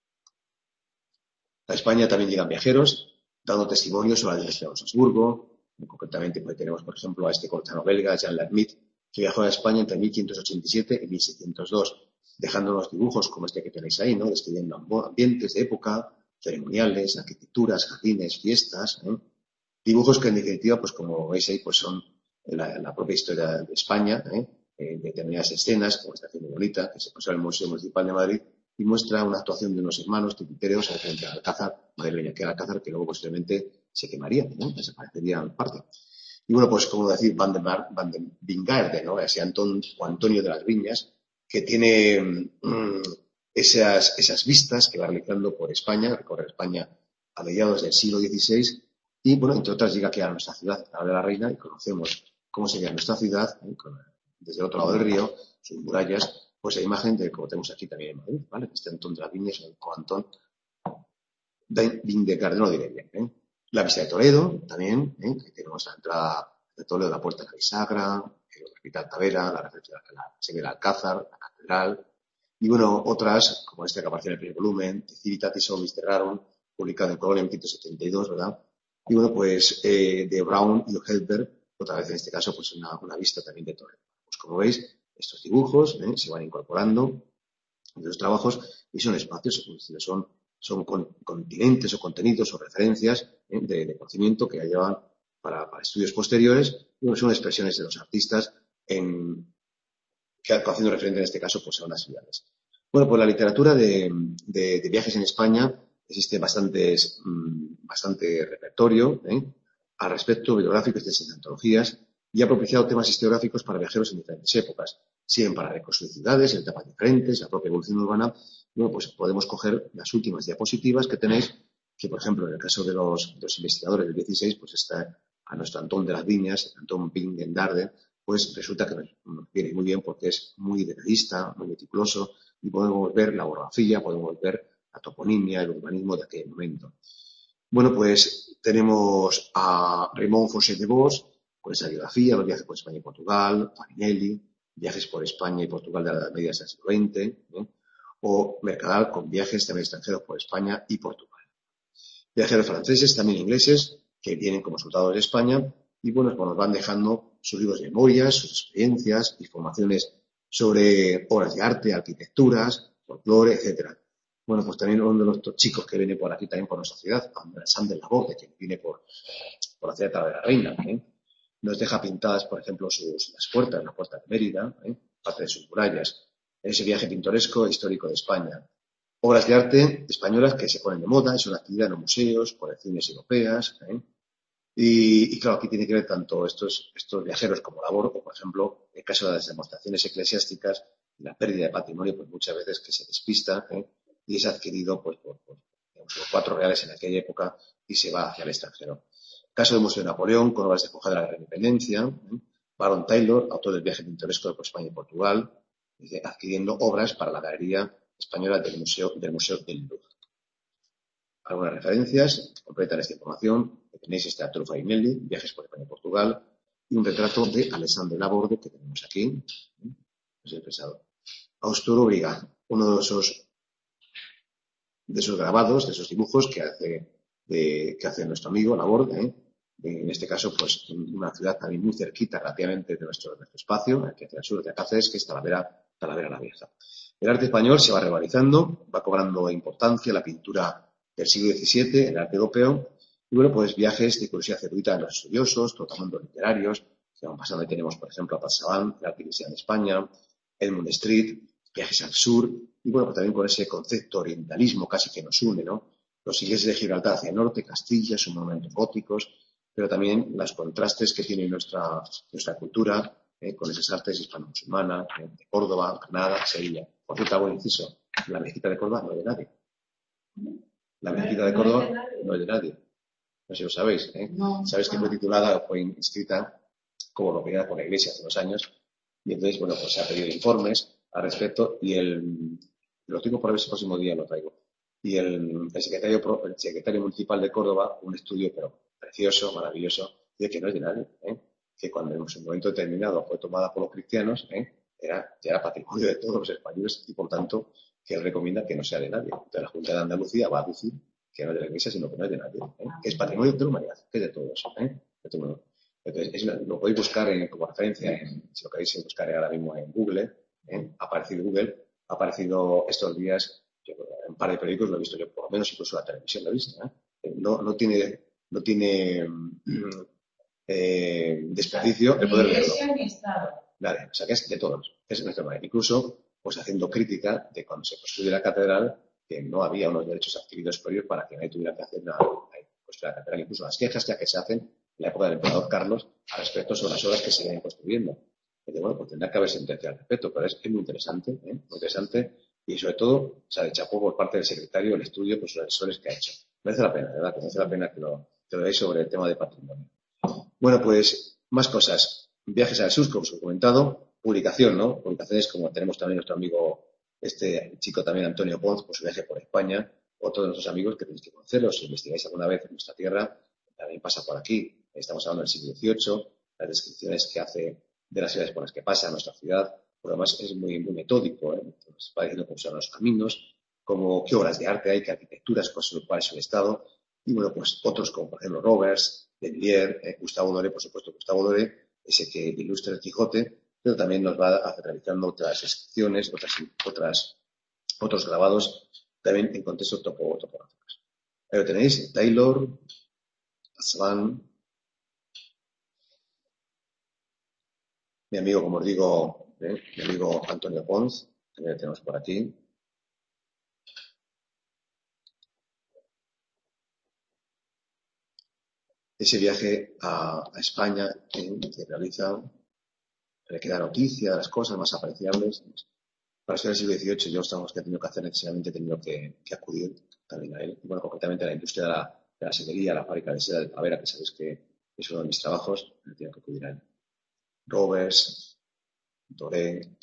A España también llegan viajeros, dando testimonio sobre la dinastía de los Habsburgo, Concretamente, pues tenemos, por ejemplo, a este cortesano belga, Jean Lhermitte, que viajó a España entre 1587 y 1602, dejándonos dibujos como este que tenéis ahí, ¿no? Describiendo ambientes de época, ceremoniales, arquitecturas, jardines, fiestas, ¿eh? Dibujos que en definitiva, pues como veis ahí, pues son la propia historia de España, de determinadas escenas, como esta muy bonita, que se pasó en el Museo Municipal de Madrid, y muestra una actuación de unos hermanos tititeros frente al Alcázar, madrileña, que era el Alcázar, que luego posteriormente se quemaría, ¿no? Desaparecería en parte. Y bueno, pues como decir, Van den Wingaerde, ¿no? Ese o Antonio de las Viñas, que tiene esas vistas que va realizando por España, recorre España a mediados del siglo XVI, y bueno, entre otras llega aquí a nuestra ciudad, a la de la Reina, y conocemos cómo sería nuestra ciudad, desde el otro lado del río, sus murallas, pues la imagen de como tenemos aquí también en Madrid, ¿vale? Este Antón de las Viñas, o Antón de Wingaerde, no diré bien, ¿eh? La vista de Toledo, también, que tenemos la entrada de Toledo, la Puerta de la Bisagra, el Hospital Tavera, la referencia a la serie del Alcázar, la Catedral, y bueno, otras, como esta que aparece en el primer volumen, de Civitatis Orbis Terrarum, publicado en Colonia en 1572, ¿verdad? Y bueno, pues de Brown y Helber, otra vez en este caso, pues una vista también de Toledo. Pues como veis, estos dibujos se van incorporando en los trabajos y son espacios, es decir, son continentes o contenidos o referencias de conocimiento que ya llevan para estudios posteriores, y son expresiones de los artistas que haciendo referencia en este caso pues a unas ciudades. Bueno, pues la literatura de viajes en España existe bastante repertorio al respecto, bibliográfico, extensas antologías, y ha propiciado temas historiográficos para viajeros en diferentes épocas, siguen para reconstruir ciudades en etapas diferentes, la propia evolución urbana. Bueno, pues podemos coger las últimas diapositivas que tenéis, que por ejemplo en el caso de los investigadores del 16, pues está a nuestro Antón de las Viñas, Antón Bingendarde, pues resulta que nos viene muy bien porque es muy detallista, muy meticuloso, y podemos ver la orografía, podemos ver la toponimia, el urbanismo de aquel momento. Bueno, pues tenemos a Raymond Fauchet de Vos, con esa biografía, los viajes por España y Portugal, Farinelli, viajes por España y Portugal de la Edad Media hasta el siglo XX, o Mercadal con viajes también extranjeros por España y Portugal. Viajeros franceses, también ingleses, que vienen como soldados de España y bueno, pues nos van dejando sus libros de memorias, sus experiencias, informaciones sobre obras de arte, arquitecturas, folclore, etcétera. Bueno, pues también uno de los chicos que viene por aquí también por nuestra ciudad, Sander Laborde, que viene por la ciudad de la Reina, nos deja pintadas, por ejemplo, las puertas, la puerta de Mérida, parte de sus murallas, en ese viaje pintoresco e histórico de España. Obras de arte españolas que se ponen de moda, son actividad en los museos, colecciones europeas, y claro, aquí tiene que ver tanto estos viajeros como labor, o por ejemplo, el caso de las demostraciones eclesiásticas y la pérdida de patrimonio, pues muchas veces que se despista y es adquirido pues, por digamos, los 4 reales en aquella época y se va hacia el extranjero. Caso del Museo de Napoleón, con obras de época de la Gran Independencia, Baron Taylor, autor del viaje pintoresco por España y Portugal, adquiriendo obras para la Galería Española del Museo del Louvre. Algunas referencias completan esta información. Tenéis este Arturo Farinelli, viajes por España y Portugal, y un retrato de Alessandro Laborde que tenemos aquí. Es el pesado. Austoro Briga, uno de esos grabados, de esos dibujos que hace nuestro amigo Laborde, en este caso, pues, una ciudad también muy cerquita relativamente de nuestro espacio, aquí hacia el sur de Cáceres, que es Talavera la Vieja. El arte español se va revalorizando, va cobrando importancia la pintura del siglo XVII, el arte europeo, y bueno, pues viajes de curiosidad erudita de los estudiosos, tratamientos literarios, que van pasando, y tenemos, por ejemplo, a Pasaban, el arte cristiano en España, Edmund Street, viajes al sur, y bueno, pues también con ese concepto orientalismo casi que nos une, ¿no? Los ingleses de Gibraltar hacia el norte, Castilla, sus monumentos góticos, pero también los contrastes que tiene nuestra cultura con esas artes hispano-musulmanas, de Córdoba, Granada, Sevilla. Por cierto, hago un inciso, la mezquita de Córdoba no es de nadie. La mezquita de Córdoba no es de nadie. No sé si lo sabéis, No. Sabéis que fue titulada, fue inscrita como propiedad por la Iglesia hace 2 años, y entonces, bueno, pues se ha pedido informes al respecto, y lo tengo por ver si el próximo día lo traigo. Y el secretario municipal de Córdoba, un estudio pero precioso, maravilloso, de que no es de nadie, que cuando en su momento determinado fue tomada por los cristianos, ya era patrimonio de todos los españoles y por tanto que él recomienda que no sea de nadie. Entonces la Junta de Andalucía va a decir que no es de la Iglesia, sino que no es de nadie, que es patrimonio de la humanidad, que es de todos, de todo el mundo. Entonces, lo podéis buscar como referencia, si lo queréis buscar ahora mismo en Google, ha aparecido Google, ha aparecido estos días, yo, en un par de periódicos lo he visto yo, por lo menos incluso la televisión lo he visto. No tiene desperdicio el poder verlo. Vale, o sea que es de todos, es nuestra manera. Incluso, pues haciendo crítica de cuando se construyó la catedral, que no había unos derechos adquiridos por ellos para que nadie tuviera que hacer nada. Construir la catedral, incluso las quejas ya que se hacen en la época del emperador Carlos al respecto sobre las obras que se vienen construyendo. Y bueno, pues tendrá que haber sentencia al respecto, pero es muy interesante, muy interesante, y sobre todo, o sea, de chapó por parte del secretario el estudio, pues los asesores que ha hecho. Merece la pena, ¿verdad? Que merece la pena que lo veáis sobre el tema de patrimonio. Bueno, pues más cosas. Viajes al sur, como os he comentado. Publicación, ¿no? Publicaciones como tenemos también nuestro amigo, este chico también, Antonio Pons, por su viaje por España, o todos nuestros amigos que tenéis que conocerlos. Si investigáis alguna vez en nuestra tierra, también pasa por aquí. Estamos hablando del siglo XVIII, las descripciones que hace de las ciudades por las que pasa nuestra ciudad. Por lo demás, es muy, muy metódico, ¿eh? Entonces, va diciendo cómo son los caminos, como qué obras de arte hay, qué arquitecturas, cuál es su estado. Y bueno, pues otros como por ejemplo Roberts, de Villiers, Gustavo Doré, por supuesto, Gustavo Doré, ese que ilustra el Quijote, pero también nos va realizando otras descripciones, otros grabados, también en contexto topográficos. Ahí lo tenéis, Taylor, Svan, mi amigo, como os digo, mi amigo Antonio Pons, también lo tenemos por aquí. Ese viaje a España que realiza, que da noticia de las cosas más apreciables. Para ser el siglo XVIII, yo estamos que he tenido que hacer necesariamente, he tenido que acudir también a él. Y bueno, concretamente a la industria de la sedería, la fábrica de seda de Tavera, que sabéis que es uno de mis trabajos, he tenido que acudir a él. Roberts, Doré.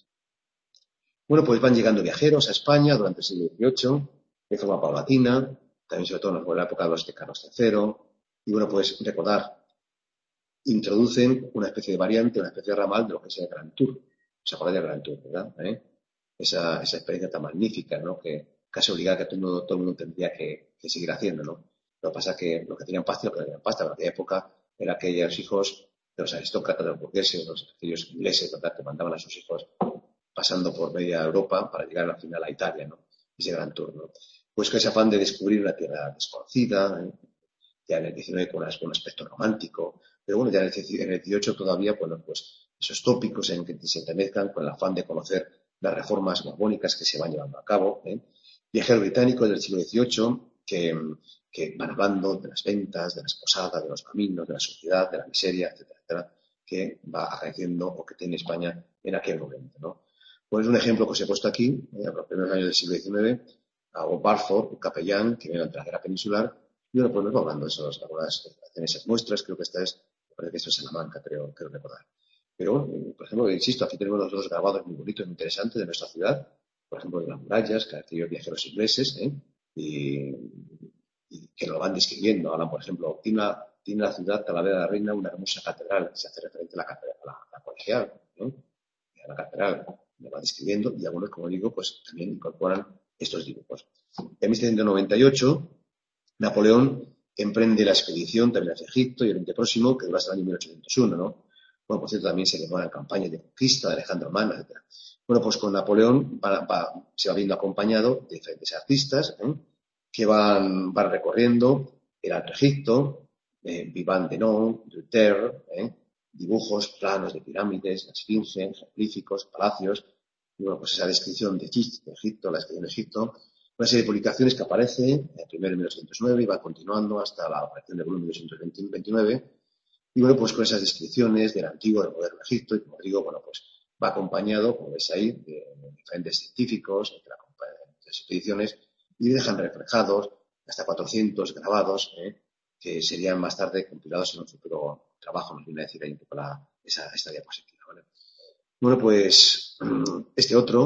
Bueno, pues van llegando viajeros a España durante el siglo XVIII, de forma paulatina, también sobre todo en la época de los de Carlos III. Y bueno, pues recordar, introducen una especie de variante, una especie de ramal de lo que es el Grand Tour. ¿Os acordáis del Grand Tour, verdad? Esa experiencia tan magnífica, ¿no? Que casi obligada que todo el mundo tendría que seguir haciendo, ¿no? Lo que pasa es que los que tenían pasta, los que tenían pasta, en aquella época era aquellos hijos de los aristócratas, de los burgueses, aquellos ingleses, ¿verdad? Que mandaban a sus hijos pasando por media Europa para llegar al final a Italia, ¿no? Ese gran tour, ¿no? Pues con ese afán de descubrir una tierra desconocida, ya en el XIX con un aspecto romántico, pero bueno, ya en el XVIII todavía, bueno, pues esos tópicos en que se entremezclan con el afán de conocer las reformas borbónicas que se van llevando a cabo. Viajeros británicos del siglo XVIII que van hablando de las ventas, de las posadas, de los caminos, de la sociedad, de la miseria, etcétera, etcétera, que va acariciando o que tiene España en aquel momento, ¿no? Pues un ejemplo que os he puesto aquí, a los primeros años del siglo XIX, a Barford, un capellán que viene de la guerra peninsular, y bueno, pues nos va hablando de esas muestras, creo que esta es, parece que esto es Salamanca, creo recordar. Pero, por ejemplo, insisto, aquí tenemos los dos grabados muy bonitos, muy interesantes de nuestra ciudad, por ejemplo, de las murallas, que aquellos viajeros ingleses, y que lo van describiendo. Hablan, por ejemplo, tiene la ciudad Talavera de la Reina una hermosa catedral, se hace referencia a la catedral, a la colegial, ¿no? A la catedral, lo va describiendo, y algunos, como digo, pues también incorporan estos dibujos. En 1798, Napoleón emprende la expedición también hacia Egipto y Oriente Próximo, que dura hasta el año 1801, ¿no? Bueno, por cierto, también se le van campañas de conquista de Alejandro Magno, etc. Bueno, pues con Napoleón se va viendo acompañado de diferentes artistas que van recorriendo el Alto Egipto, Vivant de Nou, Duterte, dibujos, planos de pirámides, la Esfinge, jeroglíficos, palacios, y bueno, pues esa descripción de Egipto, la expedición de Egipto, una serie de publicaciones que aparece, primero en 1909 y va continuando hasta la aparición del volumen 1929, y bueno, pues con esas descripciones del antiguo, del moderno Egipto, y como digo, bueno, pues va acompañado, como veis ahí, de diferentes científicos, de las expediciones, y dejan reflejados hasta 400 grabados, que serían más tarde compilados en un futuro trabajo, nos viene a decir ahí un poco esta diapositiva, ¿vale? Bueno, pues este otro,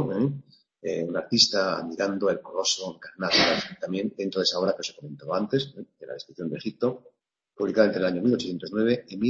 un artista mirando el coloso Karnak, también dentro de esa obra que os he comentado antes, de la descripción de Egipto, publicada entre el año 1809 y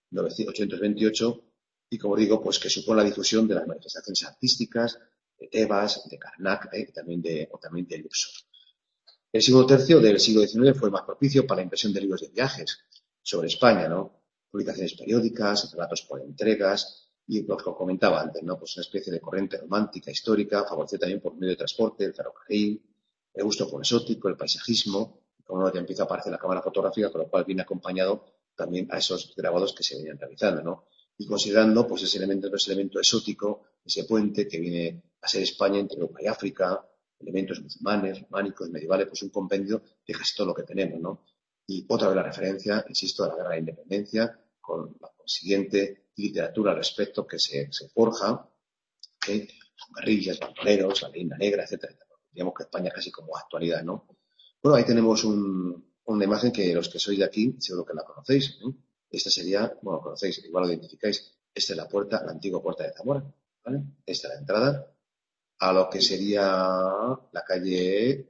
1828, y como digo, pues que supone la difusión de las manifestaciones artísticas de Tebas, de Karnak, también de Luxor. El siglo III del siglo XIX fue más propicio para la impresión de libros de viajes sobre España, ¿no? publicaciones periódicas, relatos por entregas, y lo que os comentaba antes, ¿no? Pues una especie de corriente romántica, histórica, favorecida también por medio de transporte, el ferrocarril, el gusto por lo exótico, el paisajismo, como ya empieza a aparecer la cámara fotográfica, con lo cual viene acompañado también a esos grabados que se venían realizando, ¿no? Y considerando, pues, ese elemento exótico, ese puente que viene a ser España entre Europa y África, elementos musulmanes, románicos, medievales, pues un compendio de casi todo lo que tenemos, ¿no? Y otra vez la referencia, insisto, a la guerra de la independencia, con la consiguiente literatura al respecto que se forja, con guerrillas, bandoleros, la leyenda negra, etcétera. Digamos que España casi como actualidad, ¿no? Bueno, ahí tenemos una imagen que los que sois de aquí seguro que la conocéis, ¿eh? Esta sería, bueno, conocéis, igual lo identificáis, esta es la puerta, la antigua puerta de Zamora, ¿vale? Esta es la entrada a lo que sería la calle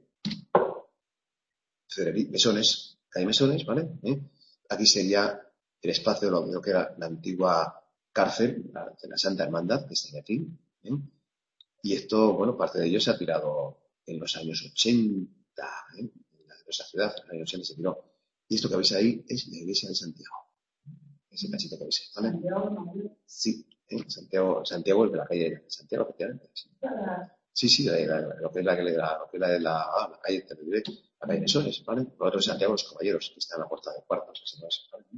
Mesones, calle Mesones, ¿vale? Aquí sería el espacio de lo que era la antigua cárcel, de la Santa Hermandad, que está aquí, ¿eh? Y esto, bueno, parte de ello se ha tirado en los años 80, ¿eh? En esa ciudad, en los años 80 se tiró. Y esto que veis ahí es la iglesia de Santiago. Ese cachito que veis ahí, ¿vale? Sí, Santiago es de la calle de Santiago, efectivamente. Sí, lo que es la calle, te lo diré, la calle de Soles, ¿vale? Por otro Santiago los Caballeros, que está en la puerta de cuartos, así no es, ¿vale?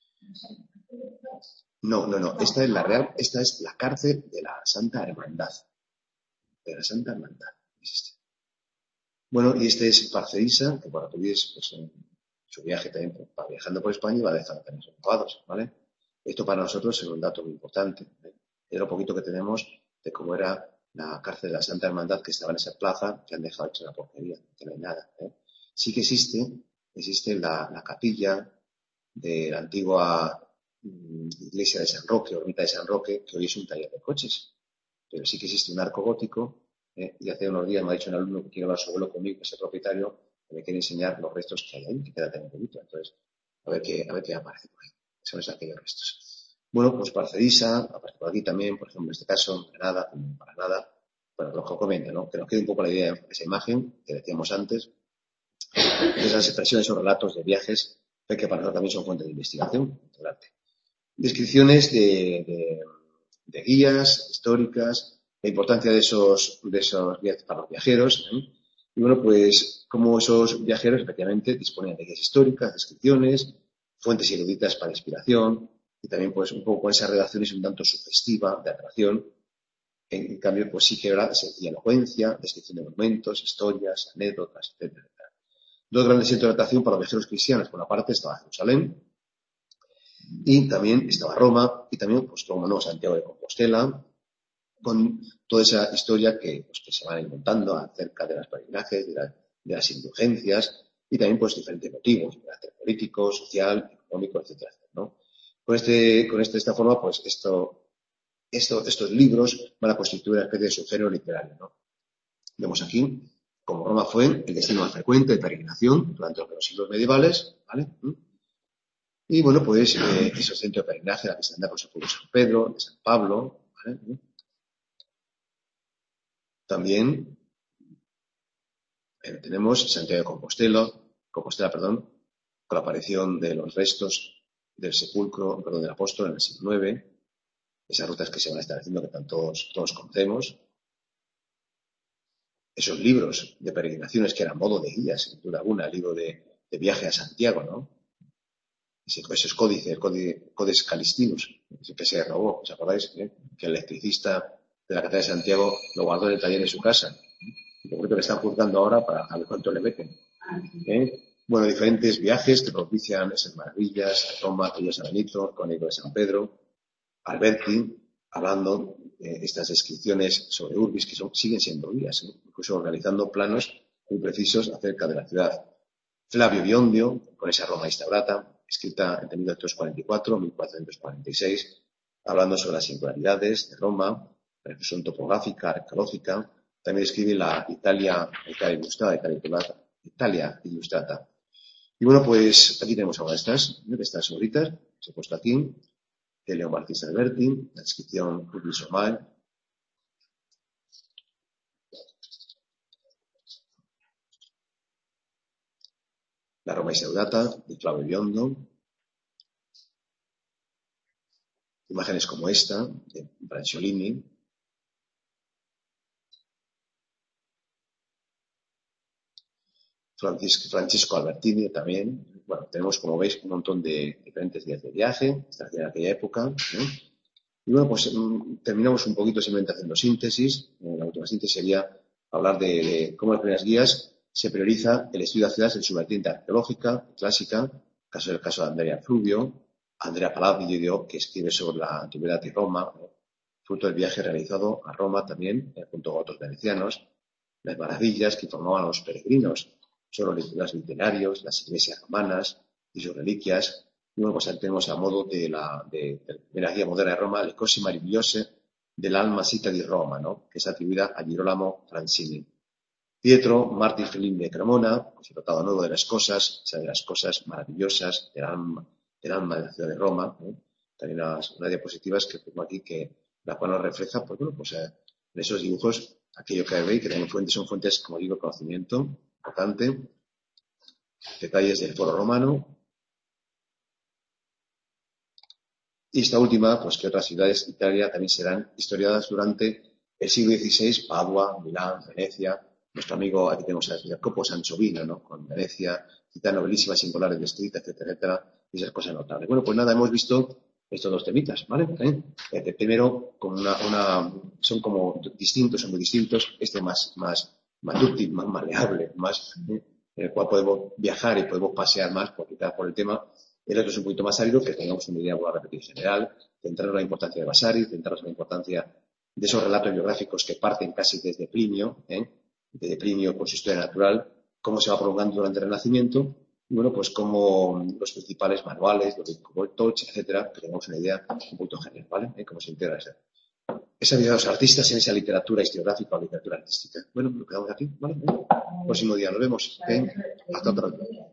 No, esta es la real, esta es la cárcel de la Santa Hermandad. De la Santa Hermandad. Bueno, y este es Parcerisa, que bueno, tuvierais pues, en su viaje también viajando por España y va dejando también sus grabados, ¿vale? Esto para nosotros es un dato muy importante, ¿eh? Es lo poquito que tenemos de cómo era la cárcel de la Santa Hermandad que estaba en esa plaza, que han dejado hecha una porquería, que no hay nada, ¿eh? Sí que existe la capilla de la antigua iglesia de San Roque, ermita de San Roque, que hoy es un taller de coches, pero sí que existe un arco gótico. Y hace unos días me ha dicho un alumno que quiere hablar a su abuelo conmigo, que es el propietario, que me quiere enseñar los restos que hay ahí, que queda tan bonito. Entonces, a ver qué aparece por ahí. Son aquellos restos. Bueno, pues Parcerisa, aparece por aquí también, por ejemplo, en este caso, en Granada, para nada. Bueno, lo que comenta, ¿no? Que nos quede un poco la idea de esa imagen que decíamos antes, de esas expresiones o relatos de viajes, que para nosotros también son fuentes de investigación del arte. Descripciones de guías históricas, la importancia de esos guías para los viajeros, ¿eh? Y bueno, pues como esos viajeros efectivamente disponían de guías históricas, descripciones, fuentes eruditas para inspiración, y también pues un poco con esas redacciones un tanto sugestiva de atracción. En cambio, pues sí que era sencilla elocuencia, descripción de monumentos, historias, anécdotas, etcétera. Dos grandes centros de atracción para los viajeros cristianos. Por una parte estaba Jerusalén, y también estaba Roma, y también, pues, como no, Santiago de Compostela, con toda esa historia que se van montando acerca de los peregrinajes, de las indulgencias, y también, pues, diferentes motivos, de carácter político, social, económico, etcétera, ¿no? De esta forma, pues, estos libros van a constituir una especie de subgénero literario, ¿no? Vemos aquí como Roma fue el destino más frecuente de peregrinación durante los siglos medievales, ¿vale? Y bueno, pues esos centros de peregrinaje, la que se anda con su pueblo de San Pedro, de San Pablo, ¿vale? También tenemos Santiago de Compostela, con la aparición de los restos del sepulcro, del apóstol en el siglo IX, esas rutas que se van estableciendo que todos conocemos, esos libros de peregrinaciones que eran modo de guías, sin duda alguna, el libro de viaje a Santiago, ¿no? Esos códices calistinos, que se robó, ¿os acordáis? Que el electricista de la Catedral de Santiago lo guardó en el taller de su casa. Y por que le están juzgando ahora para a ver cuánto le meten. Bueno, diferentes viajes que propician esas maravillas, Roma, Río San Benito, Cónigo de San Pedro, Alberti, hablando de estas descripciones sobre urbis que siguen siendo guías, incluso organizando planos muy precisos acerca de la ciudad. Flavio Biondio, con esa Roma instaurata, escrita entre 1244 y 1446, hablando sobre las singularidades de Roma, la reflexión topográfica, arqueológica. También escribe la Italia Ilustrata. Y bueno, pues aquí tenemos ahora estas obritas que he puesto aquí, de León Martínez Alberti, la descripción Publius Omal, la Roma Isaurata, de Flavio Biondo, imágenes como esta, de Branciolini. Francesco Albertini también. Bueno, tenemos, como veis, un montón de diferentes días de viaje, en aquella época, ¿no? Y bueno, pues terminamos un poquito simplemente haciendo síntesis. La última síntesis sería hablar de cómo en las primeras guías se prioriza el estudio de las ciudades en su vertiente arqueológica, clásica, caso del caso de Andrea Fluvio, Andrea Palladio, que escribe sobre la antigüedad de Roma, fruto del viaje realizado a Roma también, junto con otros venecianos, las maravillas que informaban a los peregrinos sobre los literarios, las iglesias romanas y sus reliquias. Y bueno, pues tenemos a modo de la guía moderna de Roma, le cose meravigliose dell'alma sita di Roma, ¿no? Que es atribuida a Girolamo Francini. Pietro Martí Felín de Cremona, pues el tratado nuevo de las cosas, o sea, de las cosas maravillosas del alma de la ciudad de Roma, ¿no? También unas diapositivas que pongo aquí que la cual nos refleja, pues bueno, pues en esos dibujos, aquello que veis, que también son fuentes, como digo, de conocimiento importante, detalles del foro romano. Y esta última, pues que otras ciudades de Italia también serán historiadas durante el siglo XVI, Padua, Milán, Venecia. Nuestro amigo, aquí tenemos a Jacopo Sansovino, ¿no? Con Venecia, citas novelísimas, singulares descritas, etcétera, etcétera, y esas cosas notables. Bueno, pues nada, hemos visto estos dos temitas, ¿vale? Primero, con son como distintos, son muy distintos. Este más dúctil, más maleable, más, en el cual podemos viajar y podemos pasear más por el tema. El otro es un poquito más árido, que tengamos una idea, voy a repetir, general, centrarnos en la importancia de Vasari, centrarnos en la importancia de esos relatos biográficos que parten casi desde Plinio, desde Plinio con su historia natural, cómo se va prolongando durante el Renacimiento, y bueno, pues como los principales manuales, los de Touch, etcétera, que tengamos una idea un poquito general, ¿vale? Cómo se integra esa vida de los artistas en esa literatura historiográfica o literatura artística. Bueno, lo quedamos aquí, ¿vale? Próximo día, nos vemos. Hasta otra vez.